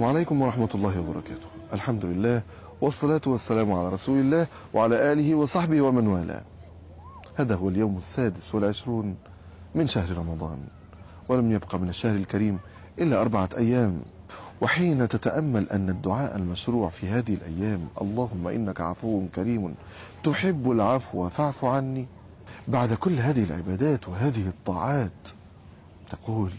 السلام عليكم ورحمة الله وبركاته. الحمد لله والصلاة والسلام على رسول الله وعلى آله وصحبه ومن والاه. هذا هو اليوم 26 من شهر رمضان، ولم يبقى من الشهر الكريم إلا 4 أيام. وحين تتأمل أن الدعاء المشروع في هذه الأيام اللهم إنك عفو كريم تحب العفو فاعف عني، بعد كل هذه العبادات وهذه الطاعات تقول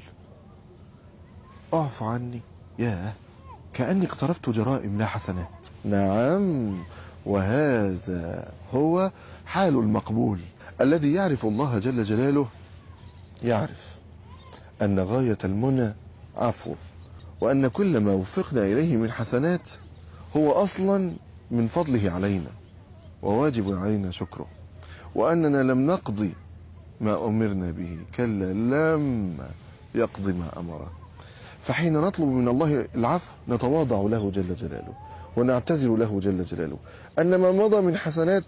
اعف عني، ياه كأني اقترفت جرائم لا حسنات. نعم، وهذا هو حال المقبول الذي يعرف الله جل جلاله، يعرف أن غاية المنى عفو، وأن كل ما وفقنا إليه من حسنات هو أصلا من فضله علينا وواجب علينا شكره، وأننا لم نقضي ما أمرنا به، كلا لما يقضي ما أمره. فحين نطلب من الله العفو نتواضع له جل جلاله ونعتذر له جل جلاله أن ما مضى من حسنات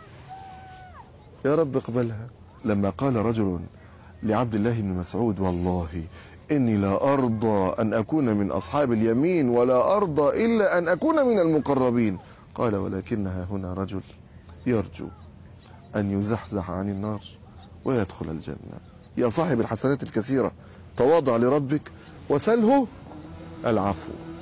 يا رب اقبلها. لما قال رجل لعبد الله بن مسعود والله إني لا أرضى أن أكون من أصحاب اليمين ولا أرضى إلا أن أكون من المقربين، قال ولكنها هنا رجل يرجو أن يزحزح عن النار ويدخل الجنة. يا صاحب الحسنات الكثيرة تواضع لربك وسله العفو.